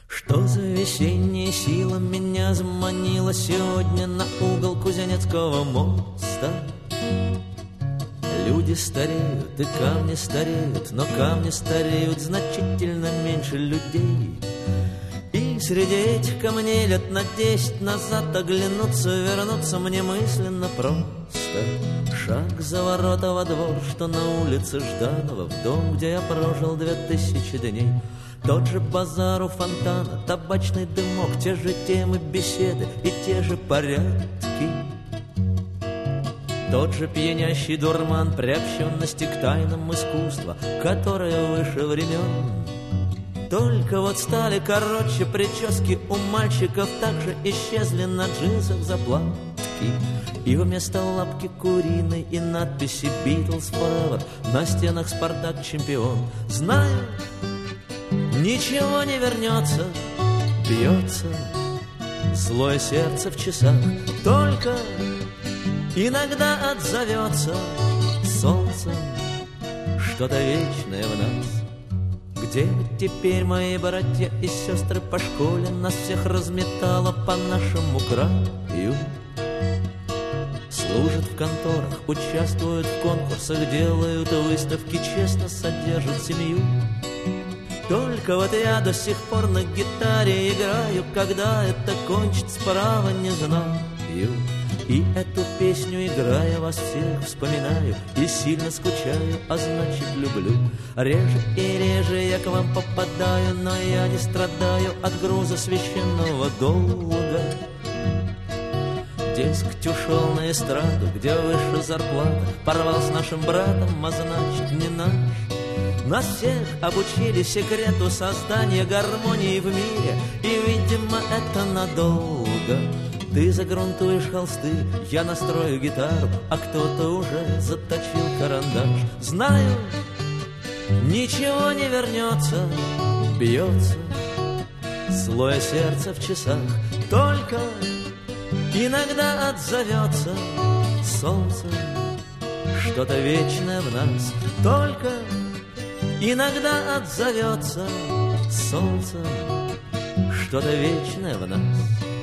Что за весенняя сила меня заманила сегодня на угол Кузнецкого моста? Люди стареют и камни стареют, но камни стареют значительно меньше людей. И среди этих камней лет на 10 назад оглянуться, вернуться мне мысленно просто. Шаг за ворота во двор, что на улице Жданова, в дом, где я прожил 2000 дней. Тот же базар у фонтана, табачный дымок, те же темы беседы и те же порядки. Тот же пьянящий дурман приобщенности к тайнам искусства, которое выше времен. Только вот стали короче прически у мальчиков, также исчезли на джинсах заплатки. И вместо лапки куриной и надписи «Beatles Forever» на стенах «Спартак чемпион». Знаю, ничего не вернется, бьется злое сердце в часах. Только иногда отзовется солнцем что-то вечное в нас. Где теперь мои братья и сестры по школе? Нас всех разметало по нашему краю. Служат в конторах, участвуют в конкурсах, делают выставки, честно содержат семью. Только вот я до сих пор на гитаре играю, когда это кончится, право не знаю. И эту песню, играя, вас всех вспоминаю и сильно скучаю, а значит люблю. Реже и реже я к вам попадаю, но я не страдаю от груза священного долга. Дескать, ушел на эстраду, где выше зарплата, порвал с нашим братом, а значит не наш. Нас всех обучили секрету создания гармонии в мире, и, видимо, это надолго. Ты загрунтуешь холсты, я настрою гитару, а кто-то уже заточил карандаш. Знаю, ничего не вернется, бьется злое сердце в часах. Только иногда отзовется солнце что-то вечное в нас. Только иногда отзовется солнце что-то вечное в нас.